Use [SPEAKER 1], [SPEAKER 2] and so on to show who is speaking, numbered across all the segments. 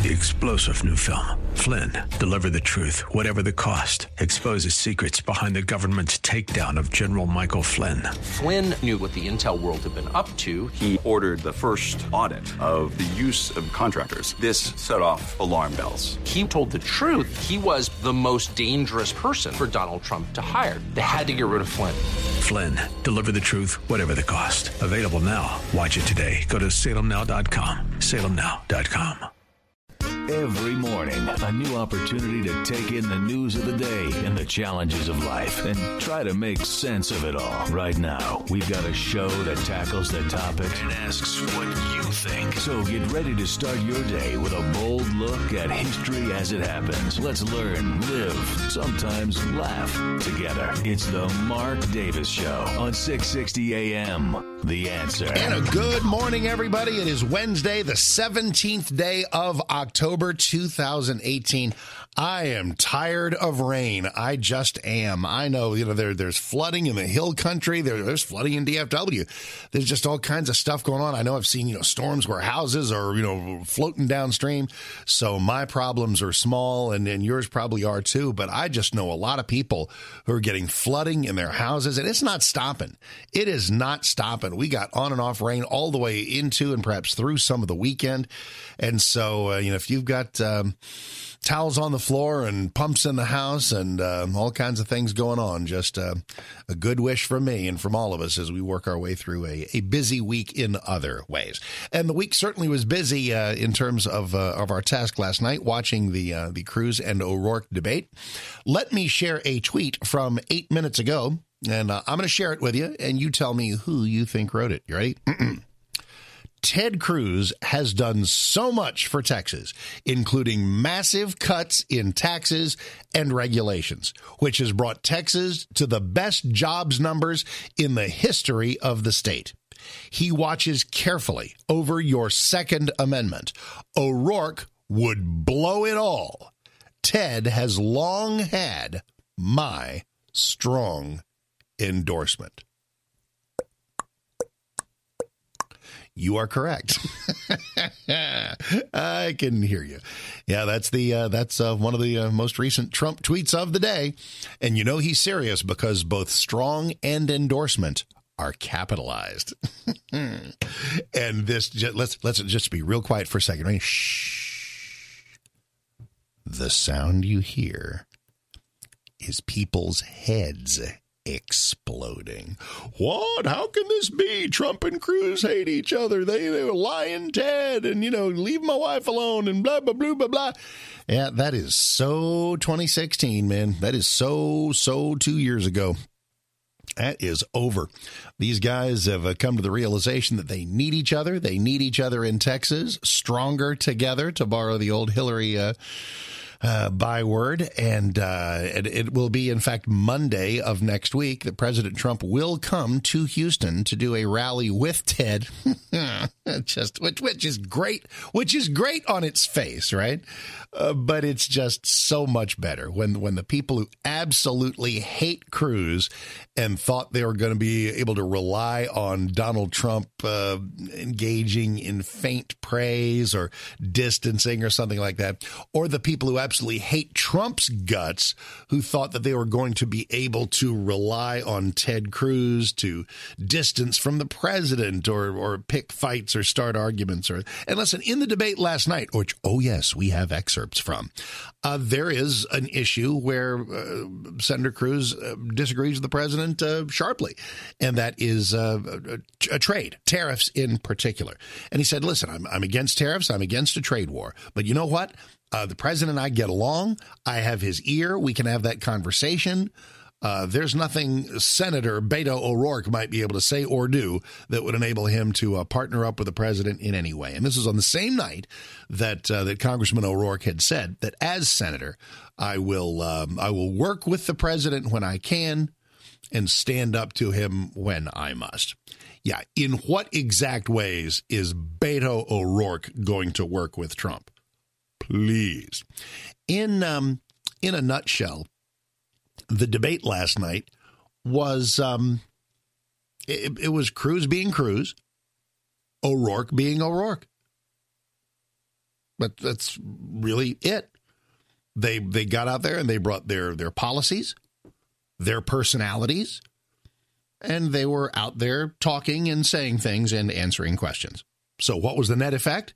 [SPEAKER 1] The explosive new film, Flynn, deliver the truth, whatever the cost, exposes secrets behind the government's takedown of General Michael Flynn.
[SPEAKER 2] Flynn knew what the intel world had been up to.
[SPEAKER 3] He ordered the first audit of the use of contractors. This set off alarm bells.
[SPEAKER 2] He told the truth. He was the most dangerous person for Donald Trump to hire. They had to get rid of Flynn.
[SPEAKER 1] Flynn, deliver the truth, whatever the cost. Available now. Watch it today. Go to salemnow.com. salemnow.com.
[SPEAKER 4] Every morning, a new opportunity to take in the news of the day and the challenges of life and try to make sense of it all. Right now, we've got a show that tackles the topics and asks what you think. So get ready to start your day with a bold look at history as it happens. Let's learn, live, sometimes laugh together. It's the Mark Davis Show on 660 AM. The Answer.
[SPEAKER 5] And a good morning, everybody. It is Wednesday, the 17th day of October 2018. I am tired of rain. I just am. I know, there's flooding in the hill country. There's flooding in DFW. There's just all kinds of stuff going on. I know I've seen, storms where houses are, floating downstream. So my problems are small, and yours probably are too. But I just know a lot of people who are getting flooding in their houses, and it's not stopping. It is not stopping. We got on and off rain all the way into and perhaps through some of the weekend. And so, if you've got towels on the floor and pumps in the house and all kinds of things going on, just a good wish from me and from all of us as we work our way through a busy week in other ways. And the week certainly was busy in terms of our task last night, watching the Cruz and O'Rourke debate. Let me share a tweet from 8 minutes ago, and I'm going to share it with you, and you tell me who you think wrote it. You ready? Ted Cruz has done so much for Texas, including massive cuts in taxes and regulations, which has brought Texas to the best jobs numbers in the history of the state. He watches carefully over your Second Amendment. O'Rourke would blow it all. Ted has long had my strong endorsement. You are correct. I can hear you. Yeah, that's one of the most recent Trump tweets of the day. And he's serious because both strong and endorsement are capitalized. And let's just be real quiet for a second. Right? Shh. The sound you hear is people's heads exploding. What? How can this be? Trump and Cruz hate each other. They were lying Ted and, leave my wife alone and blah, blah, blah, blah, blah. Yeah, that is so 2016, man. That is so 2 years ago. That is over. These guys have come to the realization that they need each other. They need each other in Texas, stronger together, to borrow the old Hillary byword, and it will be, in fact, Monday of next week that President Trump will come to Houston to do a rally with Ted, which is great on its face, right? But it's just so much better when the people who absolutely hate Cruz and thought they were going to be able to rely on Donald Trump engaging in faint praise or distancing or something like that, or the people who absolutely hate Trump's guts, who thought that they were going to be able to rely on Ted Cruz to distance from the president or pick fights or start arguments. And listen, in the debate last night, which, oh yes, we have excerpts from, there is an issue where Senator Cruz disagrees with the president sharply, and that is a trade, tariffs in particular. And he said, listen, I'm against tariffs. I'm against a trade war. But you know what? The president and I get along. I have his ear. We can have that conversation. There's nothing Senator Beto O'Rourke might be able to say or do that would enable him to partner up with the president in any way. And this is on the same night that Congressman O'Rourke had said that as senator, I will work with the president when I can and stand up to him when I must. Yeah, in what exact ways is Beto O'Rourke going to work with Trump? Please. In a nutshell, the debate last night was it was Cruz being Cruz, O'Rourke being O'Rourke. But that's really it. They got out there and they brought their policies, their personalities, and they were out there talking and saying things and answering questions. So what was the net effect?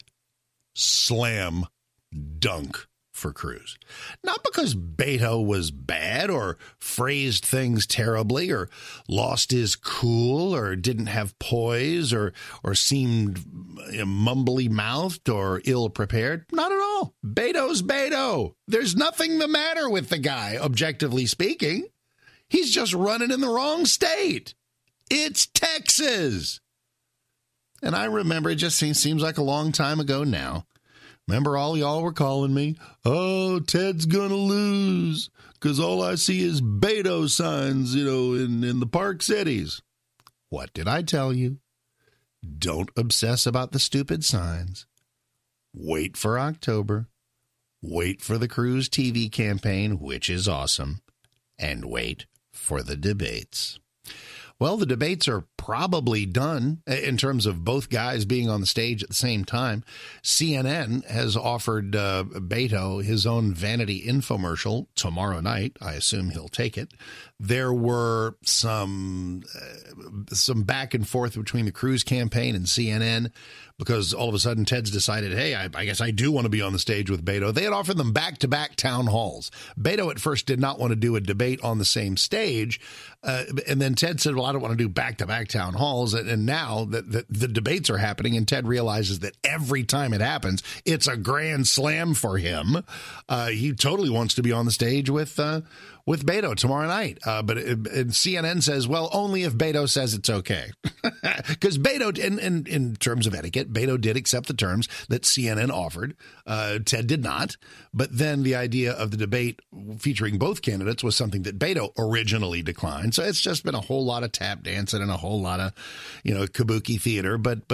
[SPEAKER 5] Slam dunk for Cruz. Not because Beto was bad or phrased things terribly or lost his cool or didn't have poise or seemed mumbly mouthed or ill prepared. Not at all. Beto's Beto. There's nothing the matter with the guy, objectively speaking. He's just running in the wrong state. It's Texas. And I remember, it just seems like a long time ago now. Remember, all y'all were calling me, oh, Ted's going to lose because all I see is Beto signs, in the Park Cities. What did I tell you? Don't obsess about the stupid signs. Wait for October. Wait for the Cruz TV campaign, which is awesome. And wait for the debates. Well, the debates are probably done in terms of both guys being on the stage at the same time. CNN has offered Beto his own vanity infomercial tomorrow night. I assume he'll take it. There were some back and forth between the Cruz campaign and CNN because all of a sudden Ted's decided, hey, I guess I do want to be on the stage with Beto. They had offered them back-to-back town halls. Beto at first did not want to do a debate on the same stage. And then Ted said, well, I don't want to do back-to-back town halls. And now that the debates are happening and Ted realizes that every time it happens, it's a grand slam for him. He totally wants to be on the stage with Beto tomorrow night. But CNN says, well, only if Beto says it's okay. Because Beto, in terms of etiquette, Beto did accept the terms that CNN offered. Ted did not. But then the idea of the debate featuring both candidates was something that Beto originally declined. So it's just been a whole lot of tap dancing and a whole lot of, kabuki theater. But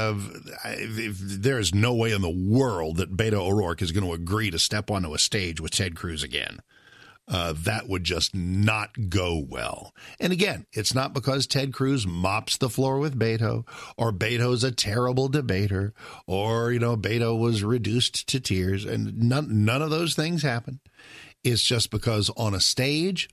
[SPEAKER 5] there's no way in the world that Beto O'Rourke is going to agree to step onto a stage with Ted Cruz again. That would just not go well. And again, it's not because Ted Cruz mops the floor with Beto or Beto's a terrible debater or, Beto was reduced to tears, and none of those things happen. It's just because on a stage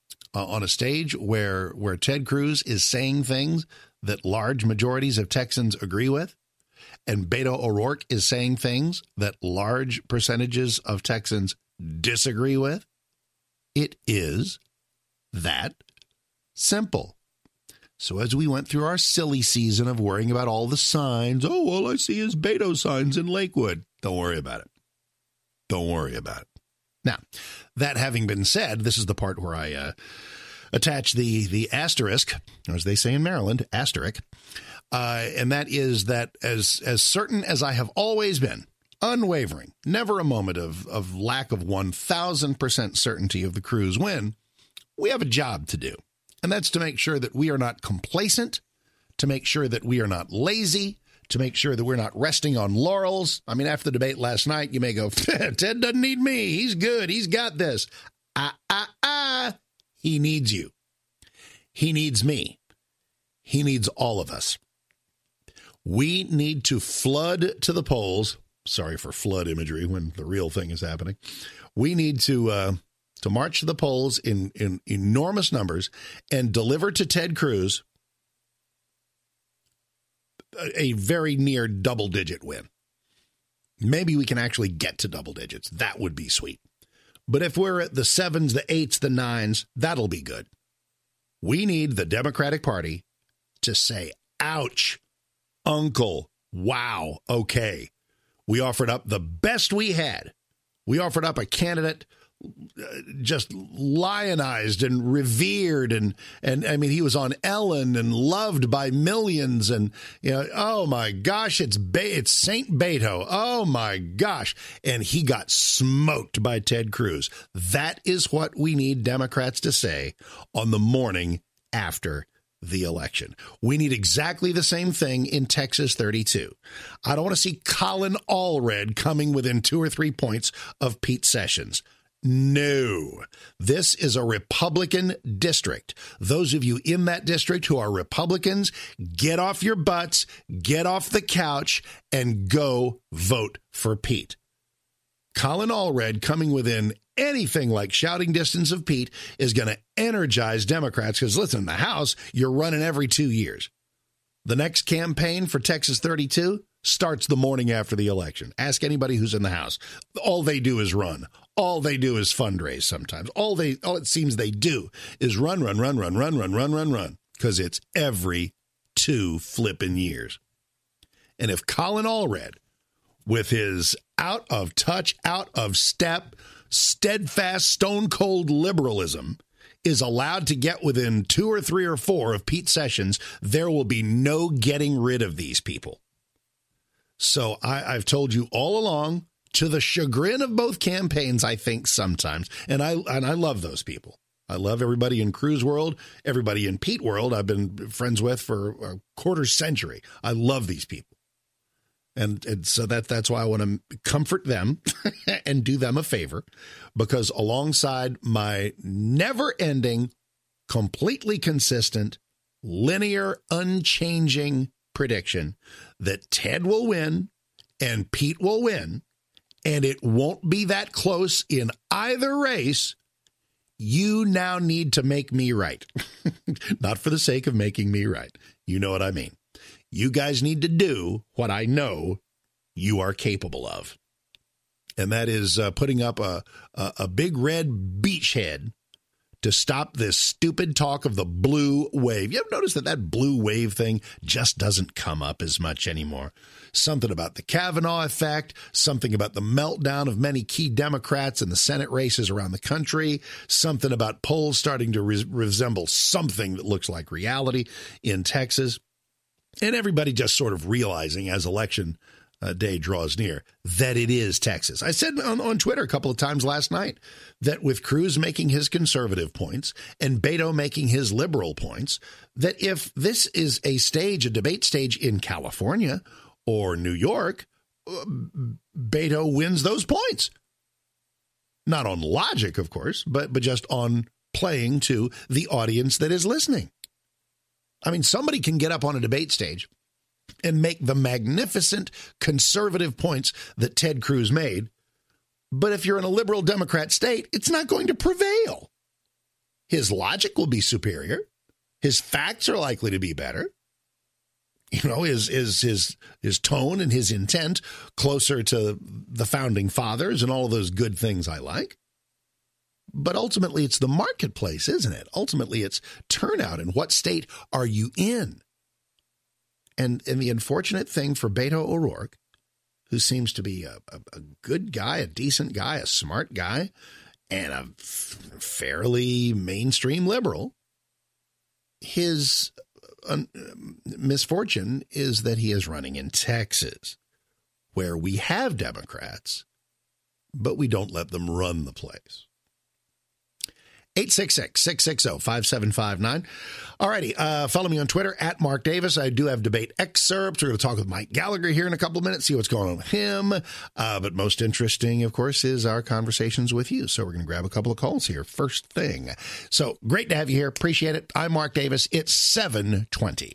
[SPEAKER 5] where Ted Cruz is saying things that large majorities of Texans agree with, and Beto O'Rourke is saying things that large percentages of Texans disagree with, it is that simple. So as we went through our silly season of worrying about all the signs, all I see is Beto signs in Lakewood. Don't worry about it. Don't worry about it. Now, that having been said, this is the part where I attach the asterisk, or as they say in Maryland, asterisk, and that is that as certain as I have always been, unwavering, never a moment of lack of 1,000% certainty of the Cruz win, we have a job to do. And that's to make sure that we are not complacent, to make sure that we are not lazy, to make sure that we're not resting on laurels. I mean, after the debate last night, you may go, Ted doesn't need me. He's good. He's got this. He needs you. He needs me. He needs all of us. We need to flood to the polls. Sorry for flood imagery when the real thing is happening. We need to march to the polls in enormous numbers and deliver to Ted Cruz a very near double-digit win. Maybe we can actually get to double digits. That would be sweet. But if we're at the 7s, the 8s, the 9s, that'll be good. We need the Democratic Party to say, ouch, uncle, wow, okay. We offered up the best we had. We offered up a candidate just lionized and revered. And I mean, he was on Ellen and loved by millions. And, oh, my gosh, it's Saint Beto. Oh, my gosh. And he got smoked by Ted Cruz. That is what we need Democrats to say on the morning after the election. We need exactly the same thing in Texas 32. I don't want to see Colin Allred coming within 2 or 3 points of Pete Sessions. No, this is a Republican district. Those of you in that district who are Republicans, get off your butts, get off the couch, and go vote for Pete. Colin Allred coming within anything like shouting distance of Pete is going to energize Democrats because, listen, in the House, you're running every 2 years. The next campaign for Texas 32 starts the morning after the election. Ask anybody who's in the House. All they do is run. All they do is fundraise sometimes. All it seems they do is run, because it's every 2 flipping years. And if Colin Allred, with his out of touch, out of step, steadfast, stone-cold liberalism, is allowed to get within 2 or 3 or 4 of Pete Sessions, there will be no getting rid of these people. So I've told you all along, to the chagrin of both campaigns, I think sometimes, and I love those people. I love everybody in Cruz world, everybody in Pete world I've been friends with for a quarter century. I love these people. And so that's why I want to comfort them and do them a favor, because alongside my never-ending, completely consistent, linear, unchanging prediction that Ted will win and Pete will win, and it won't be that close in either race, you now need to make me right. Not for the sake of making me right. You know what I mean. You guys need to do what I know you are capable of. And that is putting up a big red beachhead to stop this stupid talk of the blue wave. You ever notice that blue wave thing just doesn't come up as much anymore? Something about the Kavanaugh effect, something about the meltdown of many key Democrats in the Senate races around the country, something about polls starting to resemble something that looks like reality in Texas. And everybody just sort of realizing as election day draws near that it is Texas. I said on Twitter a couple of times last night that with Cruz making his conservative points and Beto making his liberal points, that if this is a debate stage in California or New York, Beto wins those points. Not on logic, of course, but just on playing to the audience that is listening. I mean, somebody can get up on a debate stage and make the magnificent conservative points that Ted Cruz made. But if you're in a liberal Democrat state, it's not going to prevail. His logic will be superior. His facts are likely to be better. You know, his tone and his intent closer to the founding fathers and all of those good things I like. But ultimately, it's the marketplace, isn't it? Ultimately, it's turnout and what state are you in? And the unfortunate thing for Beto O'Rourke, who seems to be a good guy, a decent guy, a smart guy, and a fairly mainstream liberal, his misfortune is that he is running in Texas, where we have Democrats, but we don't let them run the place. 866-660-5759. All righty. Follow me on Twitter at Mark Davis. I do have debate excerpts. We're going to talk with Mike Gallagher here in a couple of minutes, see what's going on with him. But most interesting, of course, is our conversations with you. So we're going to grab a couple of calls here first thing. So great to have you here. Appreciate it. I'm Mark Davis. It's 7:20.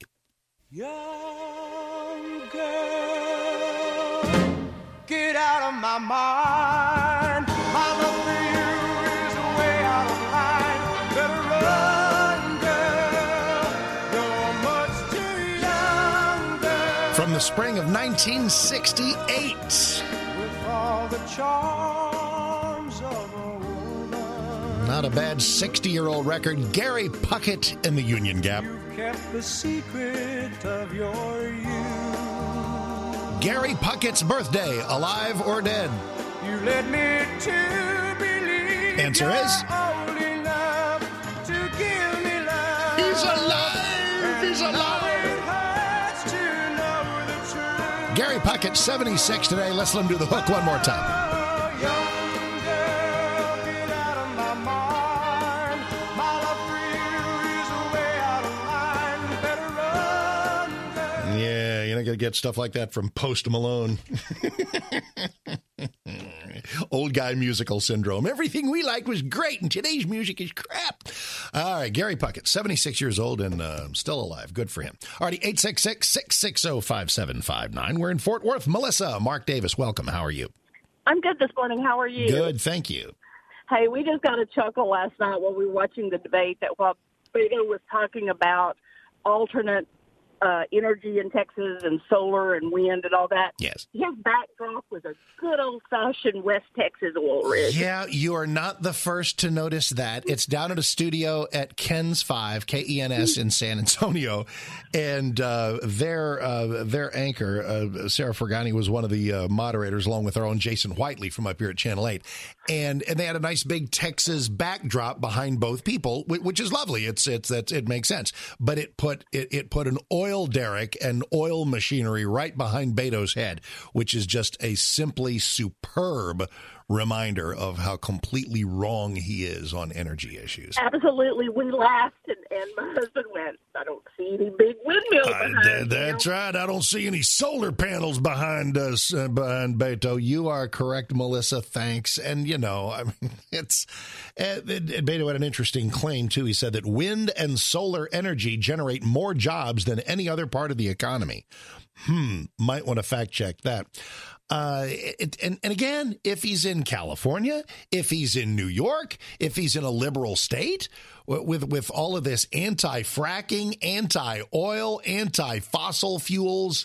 [SPEAKER 6] Young girl, get out of my mind. My love for you is way out of line. Better run, girl. You're much too young, girl.
[SPEAKER 5] From the spring of 1968.
[SPEAKER 6] With all the charms of a woman.
[SPEAKER 5] Not a bad 60-year-old record. Gary Puckett and the Union Gap.
[SPEAKER 6] You've kept the secret of your youth.
[SPEAKER 5] Gary Puckett's birthday, alive or dead?
[SPEAKER 6] You led me to believe.
[SPEAKER 5] Answer is
[SPEAKER 6] old enough to give me love.
[SPEAKER 5] he's alive. He's alive.
[SPEAKER 6] It hurts to know the truth.
[SPEAKER 5] Gary Puckett, 76 today. Let's let him do the hook one more time.
[SPEAKER 6] Young girl, get out of my mind. My love for you is way out of line. Better run, girl.
[SPEAKER 5] Yeah, you're not going to get stuff like that from Post Malone. Old guy musical syndrome. Everything we liked was great, and today's music is crap. All right, Gary Puckett, 76 years old and still alive. Good for him. All righty, 866-660-5759. We're in Fort Worth. Melissa, Mark Davis, welcome. How are you?
[SPEAKER 7] I'm good this morning. How are you?
[SPEAKER 5] Good, thank you.
[SPEAKER 7] Hey, we just got a chuckle last night while we were watching the debate that while Beto was talking about alternate energy in Texas and solar and wind and all that.
[SPEAKER 5] Yes.
[SPEAKER 7] His backdrop was a good old-fashioned West Texas oil rig.
[SPEAKER 5] Yeah, you are not the first to notice that. It's down at a studio at Ken's 5, Kens in San Antonio, and their anchor, Sarah Fergani, was one of the moderators, along with our own Jason Whiteley from up here at Channel 8, and they had a nice big Texas backdrop behind both people, which is lovely. It makes sense, but it put an oil derrick and oil machinery right behind Beto's head, which is just a simply superb reminder of how completely wrong he is on energy issues.
[SPEAKER 7] Absolutely. We laughed, and my husband went, I don't see any big windmill behind
[SPEAKER 5] That's right. I don't see any solar panels behind us, behind Beto. You are correct, Melissa. Thanks. And, I mean, Beto had an interesting claim, too. He said that wind and solar energy generate more jobs than any other part of the economy. Might want to fact check that. And again, if he's in California, if he's in New York, if he's in a liberal state, with all of this anti-fracking, anti-oil, anti-fossil fuels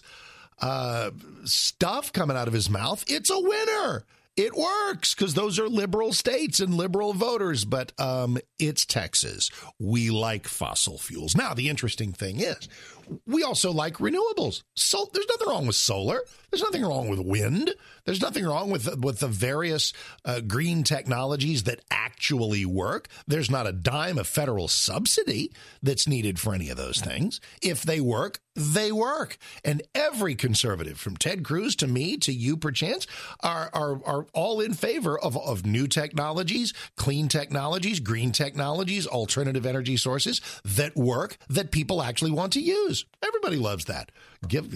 [SPEAKER 5] stuff coming out of his mouth, it's a winner. It works because those are liberal states and liberal voters, but it's Texas. We like fossil fuels. Now, the interesting thing is we also like renewables. So there's nothing wrong with solar. There's nothing wrong with wind. There's nothing wrong with the various green technologies that actually work. There's not a dime of federal subsidy that's needed for any of those things. If they work, they work. And every conservative, from Ted Cruz to me to you, perchance, are all in favor of new technologies, clean technologies, green technologies, alternative energy sources that work, that people actually want to use. Everybody loves that. Give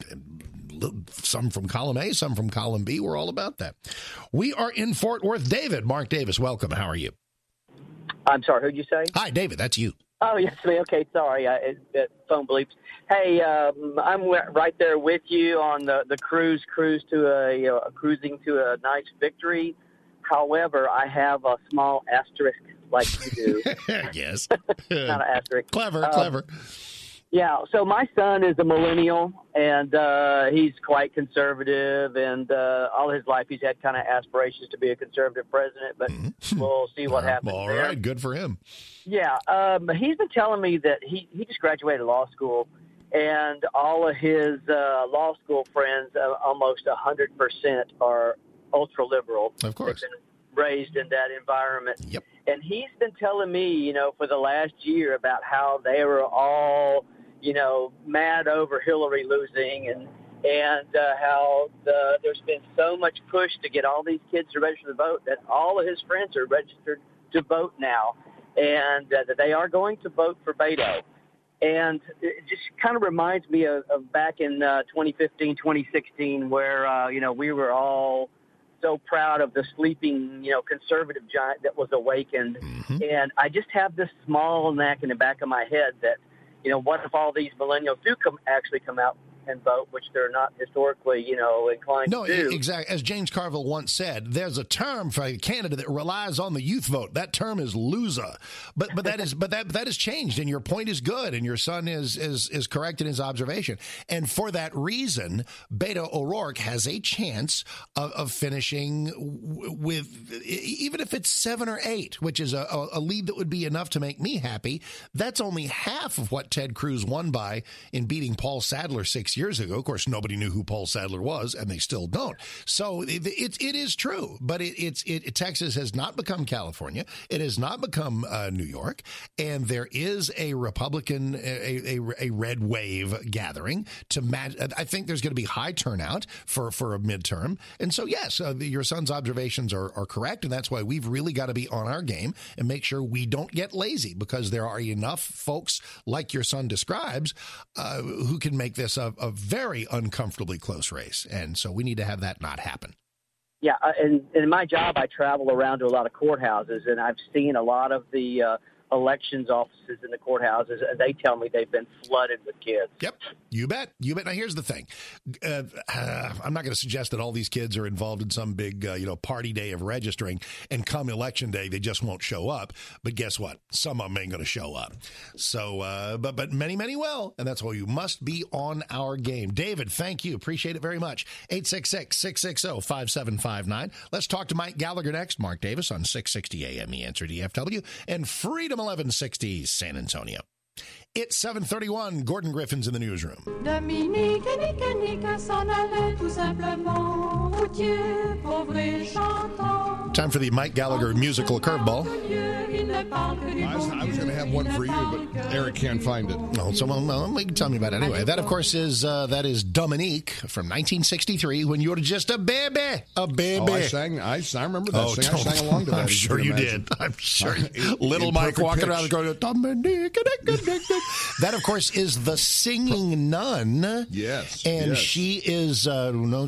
[SPEAKER 5] some from column A, some from column B. We're all about that. We are in Fort Worth. David, Mark Davis, welcome. How are you?
[SPEAKER 8] I'm sorry, who'd you say?
[SPEAKER 5] Hi, David. That's you.
[SPEAKER 8] Oh, yes, me. Okay, sorry. Phone bleeps. Hey, I'm right there with you on the cruising to a nice victory. However, I have a small asterisk like you do.
[SPEAKER 5] Yes.
[SPEAKER 8] Not an asterisk.
[SPEAKER 5] Clever.
[SPEAKER 8] Yeah, so my son is a millennial, and he's quite conservative, and all his life he's had kind of aspirations to be a conservative president, but we'll see what happens.
[SPEAKER 5] All
[SPEAKER 8] there.
[SPEAKER 5] right, good for him.
[SPEAKER 8] Yeah, he's been telling me that he just graduated law school, and all of his law school friends, almost 100%, are ultra-liberal.
[SPEAKER 5] Of course.
[SPEAKER 8] They've been raised in that environment.
[SPEAKER 5] Yep.
[SPEAKER 8] And he's been telling me, for the last year about how they were all mad over Hillary losing and how there's been so much push to get all these kids to register to vote that all of his friends are registered to vote now, and that they are going to vote for Beto. And it just kind of reminds me of back in 2015, 2016, where, we were all so proud of the sleeping, conservative giant that was awakened. Mm-hmm. And I just have this small knack in the back of my head that, what if all these millennials do actually come out and vote, which they're not historically, inclined to do.
[SPEAKER 5] No, exactly. As James Carville once said, there's a term for a candidate that relies on the youth vote. That term is loser. But that has changed, and your point is good, and your son is correct in his observation. And for that reason, Beto O'Rourke has a chance of finishing with, even if it's 7 or 8, which is a lead that would be enough to make me happy. That's only half of what Ted Cruz won by in beating Paul Sadler 6 years ago. Of course, nobody knew who Paul Sadler was, and they still don't. So it is true, but Texas has not become California. It has not become New York, and there is a Republican, a red wave gathering to match. I think there's going to be high turnout for a midterm, and so yes, your son's observations are correct, and that's why we've really got to be on our game and make sure we don't get lazy, because there are enough folks like your son describes who can make this a very uncomfortably close race. And so we need to have that not happen.
[SPEAKER 8] Yeah, and in my job, I travel around to a lot of courthouses, and I've seen a lot of the elections offices in the courthouses, and they tell me they've been flooded with kids.
[SPEAKER 5] Yep, you bet. Now, here's the thing. I'm not going to suggest that all these kids are involved in some big, party day of registering, and come election day, they just won't show up. But guess what? Some of them ain't going to show up. So, but many, many will, and that's why you must be on our game. David, thank you. Appreciate it very much. 866-660-5759. Let's talk to Mike Gallagher next. Mark Davis on 660 AM The Answer DFW and Freedom 1160 San Antonio. It's 7:31. Gordon Griffin's in the newsroom.
[SPEAKER 9] Dominique et Nick s'en allaient tout simplement. Routier, pauvre et chantant.
[SPEAKER 5] Time for the Mike Gallagher musical curveball.
[SPEAKER 10] I was going to have one for you, but Eric can't find it.
[SPEAKER 5] Oh, well, you can tell me about it anyway. That, of course, is Dominique from 1963 when you were just a baby. A baby.
[SPEAKER 10] Oh, I remember that sing. I sang along to that.
[SPEAKER 5] I'm sure you did. I'm sure. Little Mike walking around going, Dominique. That, of course, is the singing nun.
[SPEAKER 10] Yes.
[SPEAKER 5] And she is, she's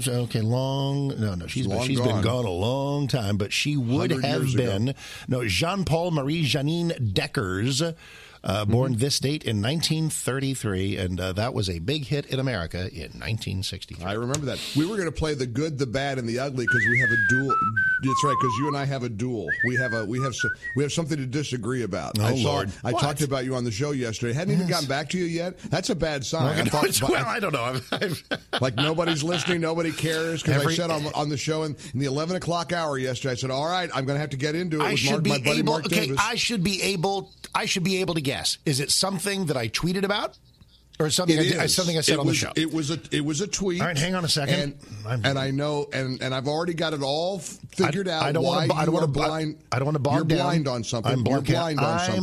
[SPEAKER 5] been gone a long time, but she would have been, Jean-Paul Marie Janine Deckers, born this date in 1933, and that was a big hit in America in 1963.
[SPEAKER 10] I remember that. We were going to play the good, the bad, and the ugly because we have a duel. That's right, because you and I have a duel. We have something to disagree about.
[SPEAKER 5] Oh, Lord.
[SPEAKER 10] I talked about you on the show yesterday. Hadn't even gotten back to you yet. That's a bad sign.
[SPEAKER 5] I don't know.
[SPEAKER 10] Like nobody's listening, nobody cares. Because I said on the show in the 11 o'clock hour yesterday, I said, all right, I'm going to have to get into it with my buddy Mark Davis.
[SPEAKER 5] I should be able to guess. Is it something that I tweeted about? Or something I said on the show?
[SPEAKER 10] It was a tweet.
[SPEAKER 5] All right, hang on a second.
[SPEAKER 10] And I know, and I've already got it all figured out.
[SPEAKER 5] I don't want to bog down.
[SPEAKER 10] You're blind on something.
[SPEAKER 5] I'm blind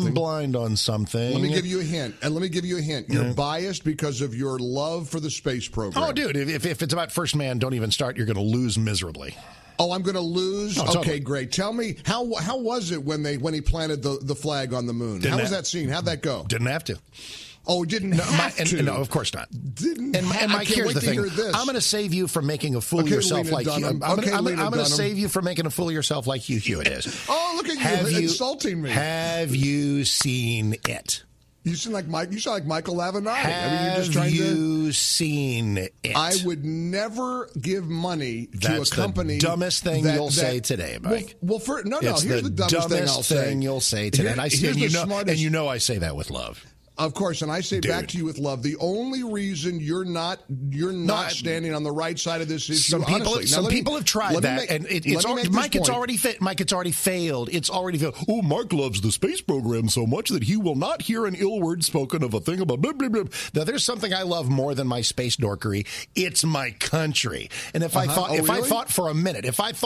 [SPEAKER 5] on something.
[SPEAKER 10] Let me give you a hint. You're biased because of your love for the space program.
[SPEAKER 5] Oh, dude, if it's about First Man, don't even start. You're going to lose miserably.
[SPEAKER 10] Oh, I'm going to lose? Okay,
[SPEAKER 5] totally.
[SPEAKER 10] Great. Tell me, how was it when he planted the flag on the moon? How was that scene? How'd that go?
[SPEAKER 5] Didn't have to.
[SPEAKER 10] Oh, didn't have to?
[SPEAKER 5] No, of course not.
[SPEAKER 10] And
[SPEAKER 5] Mike, here's the thing. I'm going to save you from making a fool of yourself like Hugh. I'm going to save you from making a fool of yourself like Hugh Hewitt is.
[SPEAKER 10] Oh, look at you insulting me.
[SPEAKER 5] Have you seen it?
[SPEAKER 10] You sound like Michael Lavenatti.
[SPEAKER 5] Have you seen it?
[SPEAKER 10] I would never give money to a company.
[SPEAKER 5] That's the dumbest thing you'll say today, Mike.
[SPEAKER 10] Here's the dumbest thing I'll say.
[SPEAKER 5] You'll say today. And I say that with love.
[SPEAKER 10] Of course, and I say back to you with love. The only reason you're not standing on the right side of this issue.
[SPEAKER 5] Some people have tried that, and it's already failed. It's already failed. Oh, Mark loves the space program so much that he will not hear an ill word spoken of a thing about blah blah blah. Now, there's something I love more than my space dorkery. It's my country. And if I thought for a minute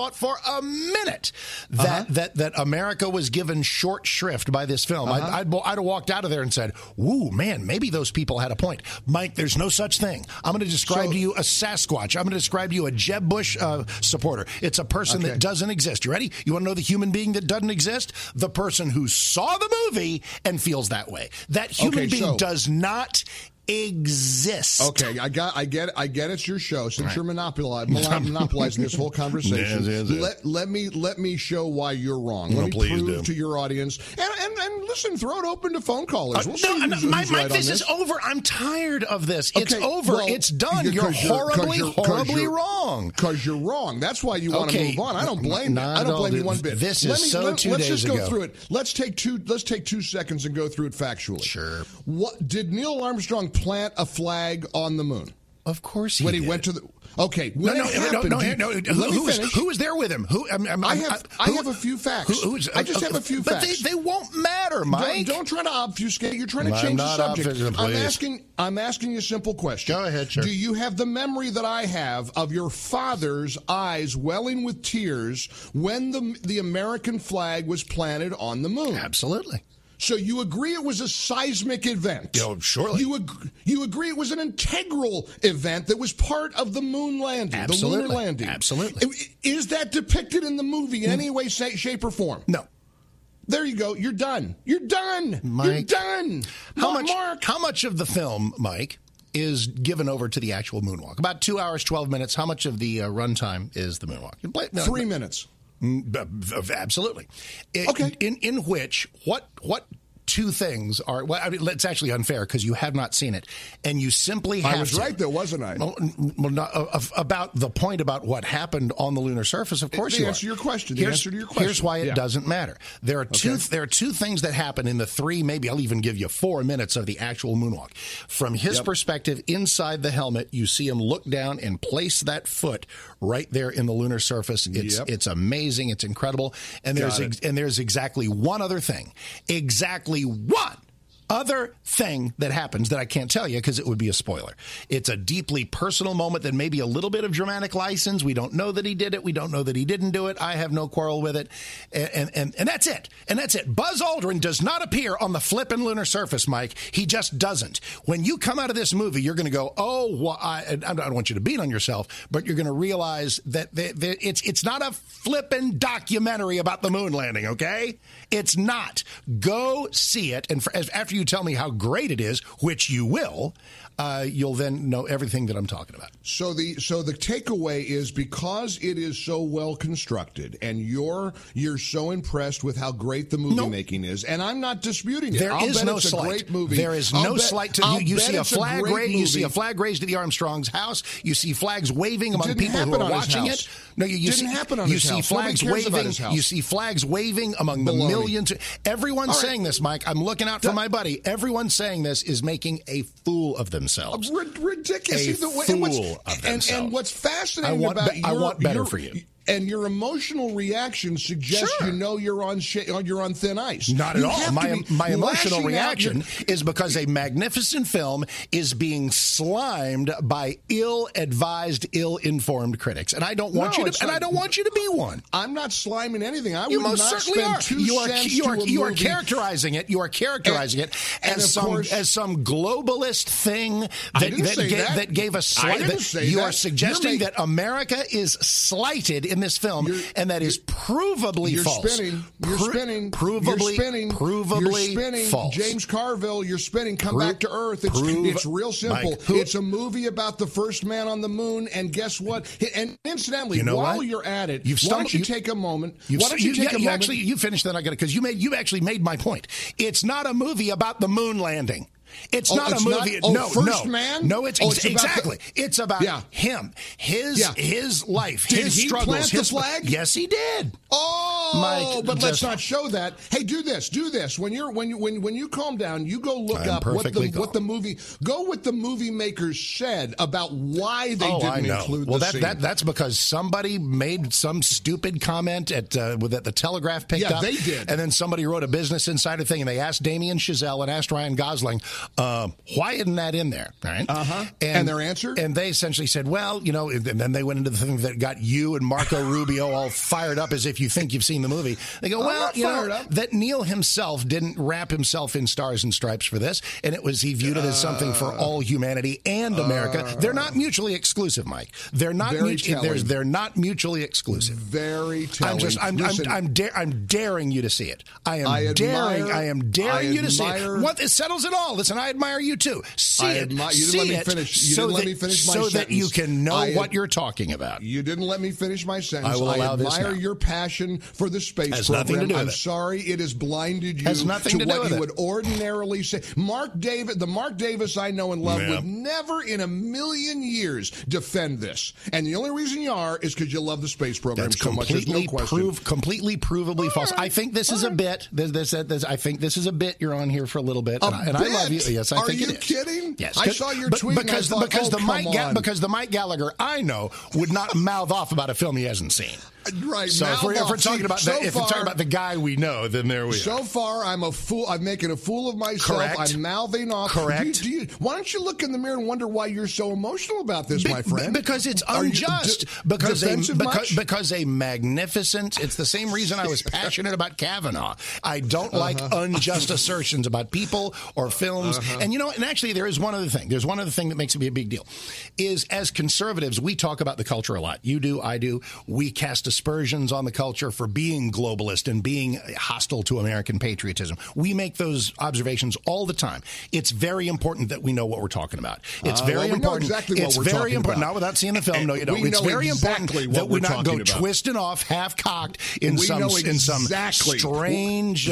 [SPEAKER 5] that America was given short shrift by this film, I'd have walked out of there and said, ooh, man, maybe those people had a point. Mike, there's no such thing. I'm going to describe to you a Sasquatch. I'm going to describe to you a Jeb Bush supporter. It's a person that doesn't exist. You ready? You want to know the human being that doesn't exist? The person who saw the movie and feels that way. That human being does not exist.
[SPEAKER 10] Okay, I get it. It's your show. Since you're monopolizing this whole conversation, let me show why you're wrong. Let me prove to your audience and listen. Throw it open to phone callers.
[SPEAKER 5] Mike, this is over. I'm tired of this. It's over. It's done. You're horribly wrong.
[SPEAKER 10] Because you're wrong. That's why you want to move on. I don't blame you. I don't blame you one bit.
[SPEAKER 5] This is 2 days ago.
[SPEAKER 10] Let's just go through it. Let's take 2 seconds and go through it factually.
[SPEAKER 5] Sure.
[SPEAKER 10] What did Neil Armstrong plant a flag on the moon?
[SPEAKER 5] Of course he
[SPEAKER 10] did.
[SPEAKER 5] When
[SPEAKER 10] he went to the... Okay.
[SPEAKER 5] No. Who was there with him? I
[SPEAKER 10] have a few facts. I just have a few facts.
[SPEAKER 5] But they won't matter, Mike.
[SPEAKER 10] Don't try to obfuscate. You're trying to change the subject. I'm asking you a simple question.
[SPEAKER 5] Go ahead, sure.
[SPEAKER 10] Do you have the memory that I have of your father's eyes welling with tears when the American flag was planted on the moon?
[SPEAKER 5] Absolutely.
[SPEAKER 10] So you agree it was a seismic event?
[SPEAKER 5] Surely.
[SPEAKER 10] You agree it was an integral event that was part of the moon landing, the lunar landing?
[SPEAKER 5] Absolutely.
[SPEAKER 10] Is that depicted in the movie in any way, shape, or form?
[SPEAKER 5] No.
[SPEAKER 10] There you go. You're done. You're done.
[SPEAKER 5] Mike,
[SPEAKER 10] you're done.
[SPEAKER 5] How much of the film, Mike, is given over to the actual moonwalk? About 2 hours, 12 minutes. How much of the runtime is the moonwalk?
[SPEAKER 10] 3 minutes.
[SPEAKER 5] Absolutely.
[SPEAKER 10] Okay.
[SPEAKER 5] In which, what two things are, well, I mean, it's actually unfair because you have not seen it, and you simply have
[SPEAKER 10] I was
[SPEAKER 5] to.
[SPEAKER 10] right, though, wasn't I?
[SPEAKER 5] Well, about the point about what happened on the lunar surface, of course you are.
[SPEAKER 10] The answer to your question.
[SPEAKER 5] Here's why it doesn't matter. There are two things that happen in the 3, maybe I'll even give you 4 minutes of the actual moonwalk. From his perspective, inside the helmet, you see him look down and place that foot right there in the lunar surface. It's amazing. It's incredible. And there's exactly one other thing. Exactly one other thing that happens that I can't tell you because it would be a spoiler. It's a deeply personal moment that may be a little bit of dramatic license. We don't know that he did it. We don't know that he didn't do it. I have no quarrel with it. And that's it. And that's it. Buzz Aldrin does not appear on the flippin' lunar surface, Mike. He just doesn't. When you come out of this movie, you're going to go, I don't want you to beat on yourself, but you're going to realize that it's not a flippin' documentary about the moon landing, okay? It's not. Go see it. And after you tell me how great it is, which you will, you'll then know everything that I'm talking about.
[SPEAKER 10] So the takeaway is because it is so well constructed, and you're so impressed with how great the movie making is, and I'm not disputing it.
[SPEAKER 5] There is no
[SPEAKER 10] it's
[SPEAKER 5] slight.
[SPEAKER 10] A great movie.
[SPEAKER 5] There is no slight to you. See a flag raised. You see a flag raised at the Armstrong's house. You see flags waving among people who are watching it. No, you see flags waving. You see flags waving among the millions. Everyone's saying this, Mike. I'm looking out for my buddy. Everyone saying this is making a fool of themselves.
[SPEAKER 10] Ridiculous. And what's fascinating
[SPEAKER 5] I want better for you.
[SPEAKER 10] And your emotional reaction suggests you know you're on thin ice.
[SPEAKER 5] Not at all. My emotional reaction is because a magnificent film is being slimed by ill-advised, ill-informed critics, and I don't want you to. And I don't want you to be one.
[SPEAKER 10] I'm not sliming anything. I
[SPEAKER 5] you
[SPEAKER 10] would
[SPEAKER 5] most
[SPEAKER 10] not
[SPEAKER 5] certainly
[SPEAKER 10] spend
[SPEAKER 5] are.
[SPEAKER 10] 2 cents
[SPEAKER 5] You are characterizing it. You are characterizing it as some globalist thing that gave us. You are suggesting that America is slighted in this film, and that is provably false.
[SPEAKER 10] You're spinning.
[SPEAKER 5] Provably false.
[SPEAKER 10] James Carville, you're spinning. Come back to Earth. It's real simple. Mike, it's a movie about the first man on the moon, and guess what? And incidentally, while you're at it, why don't you take a moment?
[SPEAKER 5] You finish, then I got it, because you actually made my point. It's not a movie about the moon landing. It's not a movie.
[SPEAKER 10] Man?
[SPEAKER 5] No, it's exactly. It's about him, his life, his struggles.
[SPEAKER 10] Did he plant the flag?
[SPEAKER 5] Yes, he did.
[SPEAKER 10] Mike, but let's not show that. Hey, do this. When you calm down, you go look up what the movie. Go what the movie makers said about why they didn't include the scene.
[SPEAKER 5] That's because somebody made some stupid comment that the Telegraph picked up.
[SPEAKER 10] Yeah, they did.
[SPEAKER 5] And then somebody wrote a Business Insider thing, and they asked Damien Chazelle and asked Ryan Gosling, why isn't that in there? All right.
[SPEAKER 10] And their answer?
[SPEAKER 5] And they essentially said, well, and then they went into the thing that got you and Marco Rubio all fired up as if you think you've seen the movie. They go, that Neil himself didn't wrap himself in stars and stripes for this, and he viewed it as something for all humanity and America. They're not mutually exclusive, Mike. They're not mutually exclusive.
[SPEAKER 10] Very telling.
[SPEAKER 5] I'm daring you to see it. I am daring you to see it. It settles it all. Listen, I admire you too.
[SPEAKER 10] You didn't let me finish my sentence.
[SPEAKER 5] So that you can know what you're talking about.
[SPEAKER 10] You didn't let me finish my sentence.
[SPEAKER 5] I will allow this now.
[SPEAKER 10] I admire your passion for the space program. I'm sorry it has blinded you to what you would ordinarily say. The Mark Davis I know and love would never in a million years defend this. And the only reason you are is because you love the space program so much. There's no question.
[SPEAKER 5] Completely provably false. I think this is a bit. I think this is a bit you're on here for a little bit. And I love you. Yes, I think it is.
[SPEAKER 10] Are you kidding?
[SPEAKER 5] Yes.
[SPEAKER 10] I saw your tweet
[SPEAKER 5] because the Mike Gallagher I know would not mouth off about a film he hasn't seen.
[SPEAKER 10] Right.
[SPEAKER 5] So if we're talking about the guy we know, then there we are.
[SPEAKER 10] So far, I'm a fool. I'm making a fool of myself.
[SPEAKER 5] Correct.
[SPEAKER 10] I'm mouthing off.
[SPEAKER 5] Correct.
[SPEAKER 10] Why don't you look in the mirror and wonder why you're so emotional about this, my friend?
[SPEAKER 5] Because it's unjust. Because a magnificent. It's the same reason I was passionate about Kavanaugh. I don't like unjust assertions about people or films. And and actually, there is one other thing. There's one other thing that makes it be a big deal. Is as conservatives, we talk about the culture a lot. You do, I do. We cast a aspersions on the culture for being globalist and being hostile to American patriotism. We make those observations all the time. It's very important that we know what we're talking about. It's very important.
[SPEAKER 10] Exactly
[SPEAKER 5] it's
[SPEAKER 10] what we're
[SPEAKER 5] very
[SPEAKER 10] talking
[SPEAKER 5] important.
[SPEAKER 10] about.
[SPEAKER 5] Not without seeing the film. No, you don't. It's very important that we not go twisting off, half cocked in some strange.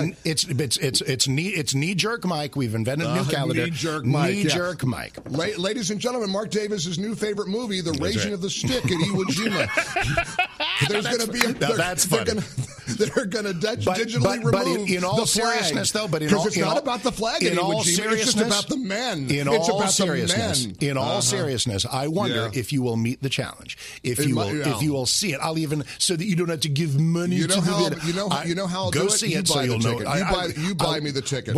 [SPEAKER 5] It's knee jerk Mike. We've invented a new calendar.
[SPEAKER 10] Knee jerk Mike.
[SPEAKER 5] Knee jerk Mike.
[SPEAKER 10] Ladies and gentlemen, Mark Davis's new favorite movie, The Raising of the Stick at Iwo Jima. There's going to be
[SPEAKER 5] that's funny.
[SPEAKER 10] They're going to digitally remove
[SPEAKER 5] but in all
[SPEAKER 10] the flag.
[SPEAKER 5] Seriousness, though, but
[SPEAKER 10] it's not about the flag in Iwo Jima. It's just about the men. It's about the men.
[SPEAKER 5] In all seriousness, I wonder if you will meet the challenge. If you will see it, I'll even so that you don't have to give money to the video.
[SPEAKER 10] You know how I'll
[SPEAKER 5] go
[SPEAKER 10] do
[SPEAKER 5] see
[SPEAKER 10] it?
[SPEAKER 5] it so you'll know.
[SPEAKER 10] You buy me the ticket.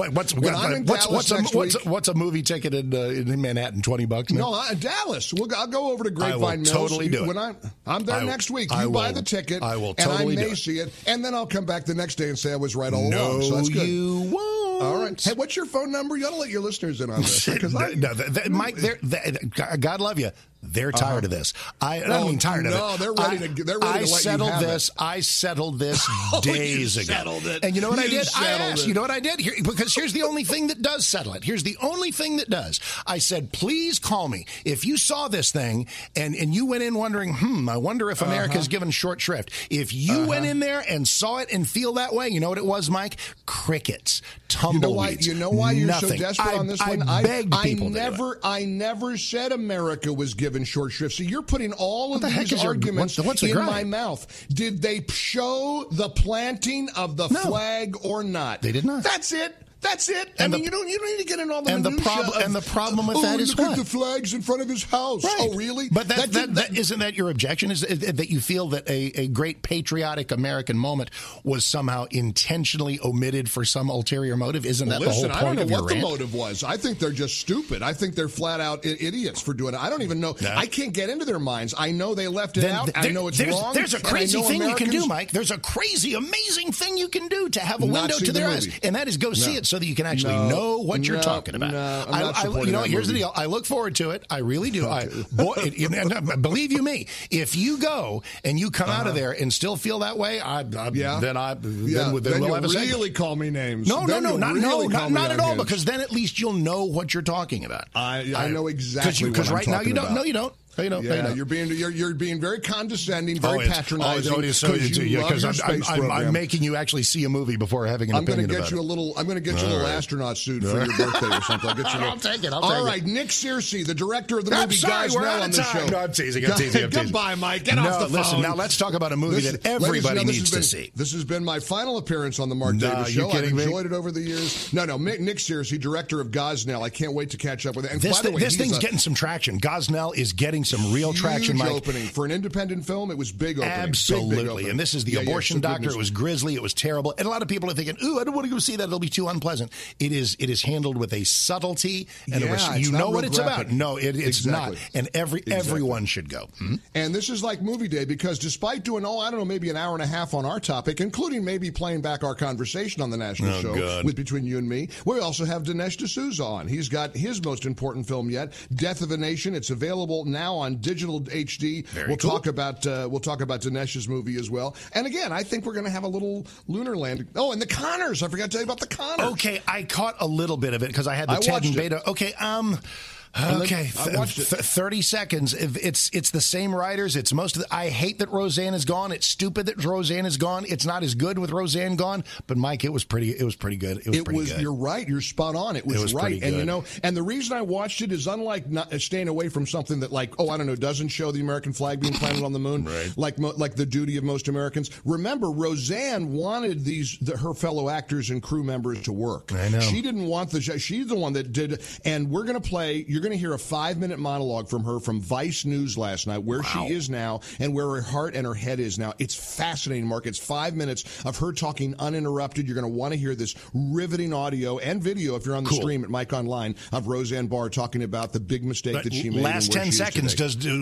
[SPEAKER 5] What's a movie ticket in Manhattan? $20 now?
[SPEAKER 10] No, Dallas. I'll go over to Grapevine Mills.
[SPEAKER 5] Totally do it.
[SPEAKER 10] When I'm there next week. You buy the ticket.
[SPEAKER 5] I will
[SPEAKER 10] totally
[SPEAKER 5] do it.
[SPEAKER 10] And I may see it, and then I'll come back the next day and say I was right all along. So that's good.
[SPEAKER 5] You won't.
[SPEAKER 10] All right. Hey, what's your phone number? You ought to let your listeners in on this.
[SPEAKER 5] Mike, God love you. They're tired of this. I don't mean tired of it.
[SPEAKER 10] No, they're ready to let you have it.
[SPEAKER 5] I settled this days ago.
[SPEAKER 10] Settled it.
[SPEAKER 5] And you know what I did? I asked.
[SPEAKER 10] It.
[SPEAKER 5] You know what I did? Because here's the only thing that does settle it. Here's the only thing that does. I said, please call me. If you saw this thing and you went in wondering, I wonder if America's given short shrift. If you went in there and saw it and feel that way, you know what it was, Mike? Crickets. Tumbleweeds.
[SPEAKER 10] You know why you're
[SPEAKER 5] nothing.
[SPEAKER 10] so desperate on this one?
[SPEAKER 5] I begged people
[SPEAKER 10] I never said America was given short shrift. So you're putting all of these arguments in my mouth. Did they show the planting of the flag or not?
[SPEAKER 5] They did not.
[SPEAKER 10] That's it. That's it. You don't need to get in all the
[SPEAKER 5] minutia. And the problem with that is
[SPEAKER 10] look at the flags in front of his house.
[SPEAKER 5] Right.
[SPEAKER 10] Oh, really?
[SPEAKER 5] But isn't that your objection? Is that you feel that a great patriotic American moment was somehow intentionally omitted for some ulterior motive? Isn't that the whole point of your rant?
[SPEAKER 10] I don't know what the motive was. I think they're just stupid. I think they're flat out idiots for doing it. I don't even know. No. I can't get into their minds. I know they left it out. I know it's wrong.
[SPEAKER 5] There's a crazy thing you can do, Mike. There's a crazy, amazing thing you can do to have a window to their eyes, and that is go see it so that you can actually know what you're talking about. Here's the deal. I look forward to it. I really do. Believe you me, if you go and you come out of there and still feel that way, then we'll have a segment.
[SPEAKER 10] Really call me names.
[SPEAKER 5] No, not at all. Because then at least you'll know what you're talking about.
[SPEAKER 10] I know exactly
[SPEAKER 5] because right now you don't. No, you don't.
[SPEAKER 10] You're being very condescending, very patronizing.
[SPEAKER 5] I'm making you actually see a movie before having an opinion about it.
[SPEAKER 10] I'm going to get you a little astronaut suit for your birthday or something.
[SPEAKER 5] I'll take it.
[SPEAKER 10] All right, Nick Searcy, the director of the movie Gosnell on the show.
[SPEAKER 5] No, I'm teasing.
[SPEAKER 10] Goodbye, Mike. Get off the phone.
[SPEAKER 5] Listen, now let's talk about a movie that everybody needs to see.
[SPEAKER 10] This has been my final appearance on the Mark Davis Show. I've enjoyed it over the years. No, Nick Searcy, director of Gosnell. I can't wait to catch up with it. And by the way,
[SPEAKER 5] this thing's getting some traction. Gosnell is getting some real traction.
[SPEAKER 10] Huge opening. For an independent film, it was big opening.
[SPEAKER 5] Absolutely.
[SPEAKER 10] Big opening.
[SPEAKER 5] And this is the abortion doctor. It was grisly. It was terrible. And a lot of people are thinking, I don't want to go see that. It'll be too unpleasant. It is handled with a subtlety. And you know what it's about. No, it's not. And everyone should go.
[SPEAKER 10] And this is like movie day because despite doing, maybe an hour and a half on our topic, including maybe playing back our conversation on the national show between you and me, we also have Dinesh D'Souza on. He's got his most important film yet, Death of a Nation. It's available now on digital HD. We'll talk about Dinesh's movie as well. And again, I think we're going to have a little lunar landing. Oh, and the Connors. I forgot to tell you about the Connors.
[SPEAKER 5] Okay, I caught a little bit of it because I had the Ted and Beta. Okay, Okay, 30 seconds. It's the same writers. It's most of the, I hate that Roseanne is gone. It's stupid that Roseanne is gone. It's not as good with Roseanne gone. But Mike, it was pretty good. It was pretty good.
[SPEAKER 10] You're right. You're spot on. It was right. And and the reason I watched it is unlike staying away from something that doesn't show the American flag being planted on the moon, right. like the duty of most Americans. Remember, Roseanne wanted her fellow actors and crew members to work.
[SPEAKER 5] I know.
[SPEAKER 10] She didn't want she's the one that did. And we're going to play. You're going to hear a 5-minute monologue from her from Vice News last night, where she is now and where her heart and her head is now. It's fascinating, Mark. It's 5 minutes of her talking uninterrupted. You're going to want to hear this riveting audio and video if you're on the stream at Mike Online of Roseanne Barr talking about the big mistake that she made.
[SPEAKER 5] Last 10 seconds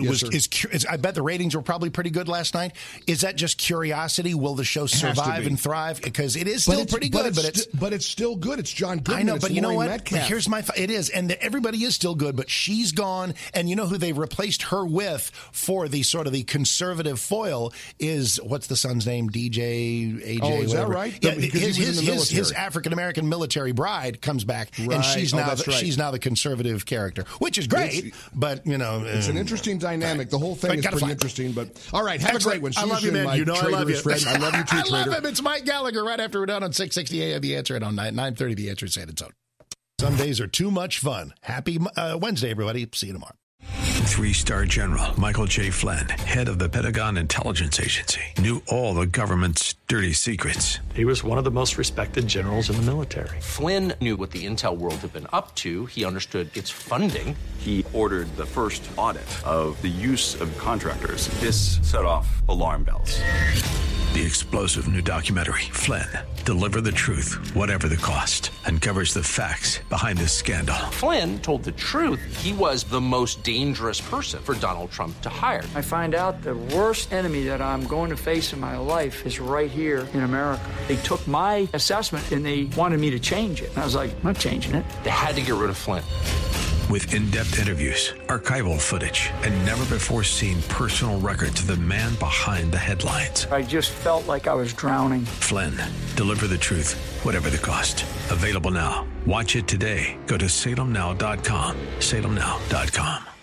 [SPEAKER 5] I bet the ratings were probably pretty good last night. Is that just curiosity? Will the show survive and thrive? Because it is still pretty good,
[SPEAKER 10] but it's still good. It's John Goodman.
[SPEAKER 5] I know, but you know what?
[SPEAKER 10] Metcalf.
[SPEAKER 5] Here's it is, and everybody is still good. good, but she's gone. And you know who they've replaced her with for the sort of the conservative foil is, what's the son's name? DJ, AJ,
[SPEAKER 10] oh, is
[SPEAKER 5] whatever.
[SPEAKER 10] that right?
[SPEAKER 5] Yeah,
[SPEAKER 10] His
[SPEAKER 5] African-American military bride comes back,
[SPEAKER 10] right.
[SPEAKER 5] and she's now
[SPEAKER 10] she's
[SPEAKER 5] now the conservative character, which is great, but, you know.
[SPEAKER 10] It's an interesting dynamic. The whole thing is pretty interesting, but all right, have a great one. See
[SPEAKER 5] I love you, man. You know I love you.
[SPEAKER 10] Friend. I love you too,
[SPEAKER 5] I
[SPEAKER 10] Trader.
[SPEAKER 5] love him. It's Mike Gallagher right after we're done on 660 AM The Answer and on 930 The Answer San Antonio. Some days are too much fun. Happy Wednesday, everybody. See you tomorrow.
[SPEAKER 1] 3-star General Michael J. Flynn, head of the Pentagon Intelligence Agency, knew all the government's dirty secrets.
[SPEAKER 11] He was one of the most respected generals in the military.
[SPEAKER 2] Flynn knew what the intel world had been up to. He understood its funding.
[SPEAKER 3] He ordered the first audit of the use of contractors. This set off alarm bells.
[SPEAKER 1] The explosive new documentary, Flynn, Deliver the Truth, Whatever the Cost, uncovers the facts behind this scandal.
[SPEAKER 2] Flynn told the truth. He was the most dangerous person for Donald Trump to hire.
[SPEAKER 12] I find out the worst enemy that I'm going to face in my life is right here in America. They took my assessment and they wanted me to change it. And I was like, I'm not changing it.
[SPEAKER 2] They had to get rid of Flynn.
[SPEAKER 1] With in-depth interviews, archival footage, and never-before-seen personal records of the man behind the headlines.
[SPEAKER 12] I just felt like I was drowning.
[SPEAKER 1] Flynn, Deliver the Truth, Whatever the Cost. Available now. Watch it today. Go to salemnow.com. salemnow.com.